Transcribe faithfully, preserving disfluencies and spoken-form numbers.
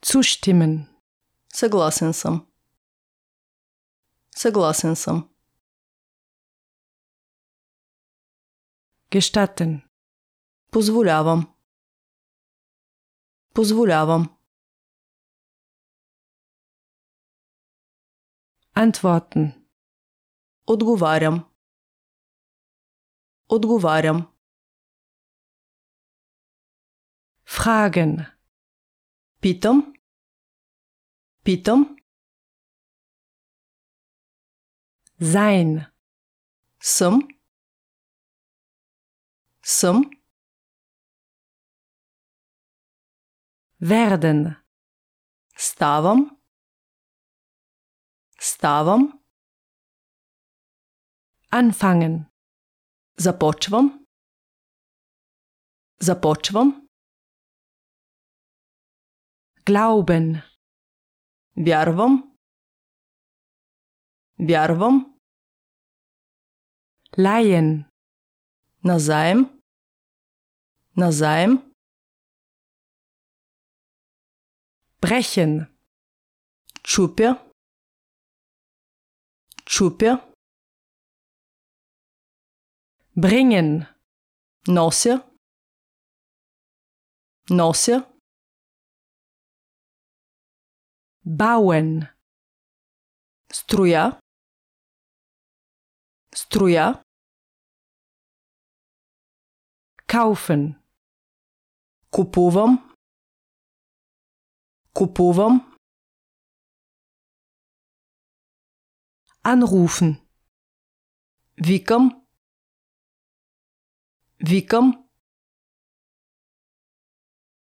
Zustimmen. Съгласен съм. Съгласен съм. Gestatten. Позволявам. Позволявам. Antworten. Отговарям. Отговарям. Fragen. Питам. Питам. Sein. Съм. Съм. Werden. Ставам. Ставам. Anfangen. Започвам. Започвам. Glauben. Вярвам. Вярвам. Leihen. Назаем. Назаем. Brechen. Чупя. Чупя. Bringen. Нося. Нося. Bauen. Строя. Строя. Kaufen. Купувам. Купувам. Anrufen. Викам. Викам.